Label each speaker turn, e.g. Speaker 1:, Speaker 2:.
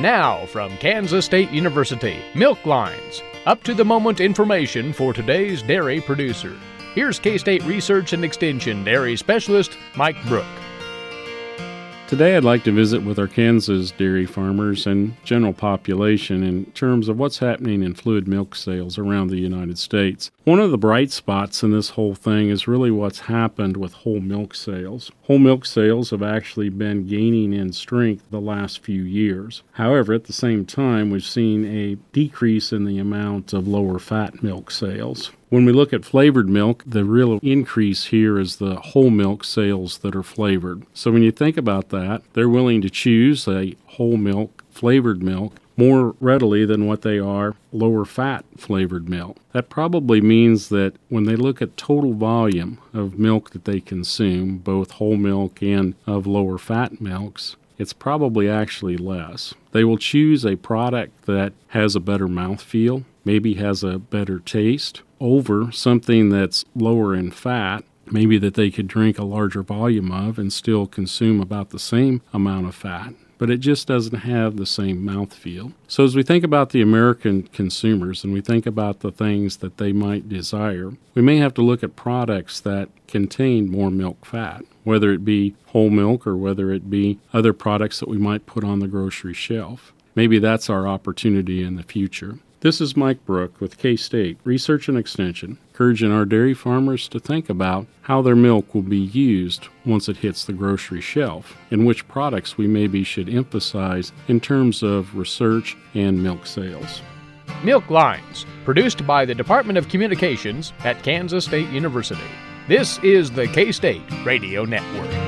Speaker 1: Now, from Kansas State University, Milk Lines, up-to-the-moment information for today's dairy producer. Here's K-State Research and Extension Dairy Specialist Mike Brook.
Speaker 2: Today I'd like to visit with our Kansas dairy farmers and general population in terms of what's happening in fluid milk sales around the United States. One of the bright spots in this whole thing is really what's happened with whole milk sales. Whole milk sales have actually been gaining in strength the last few years. However, at the same time, we've seen a decrease in the amount of lower fat milk sales. When we look at flavored milk, the real increase here is the whole milk sales that are flavored. So when you think about that, they're willing to choose a whole milk, flavored milk, more readily than what they are lower fat flavored milk. That probably means that when they look at total volume of milk that they consume, both whole milk and of lower fat milks, it's probably actually less. They will choose a product that has a better mouthfeel, maybe has a better taste, over something that's lower in fat, maybe that they could drink a larger volume of and still consume about the same amount of fat, but it just doesn't have the same mouthfeel. So as we think about the American consumers and we think about the things that they might desire, we may have to look at products that contain more milk fat, whether it be whole milk or whether it be other products that we might put on the grocery shelf. Maybe that's our opportunity in the future. This is Mike Brook with K-State Research and Extension, encouraging our dairy farmers to think about how their milk will be used once it hits the grocery shelf, and which products we maybe should emphasize in terms of research and milk sales.
Speaker 1: Milk Lines, produced by the Department of Communications at Kansas State University. This is the K-State Radio Network.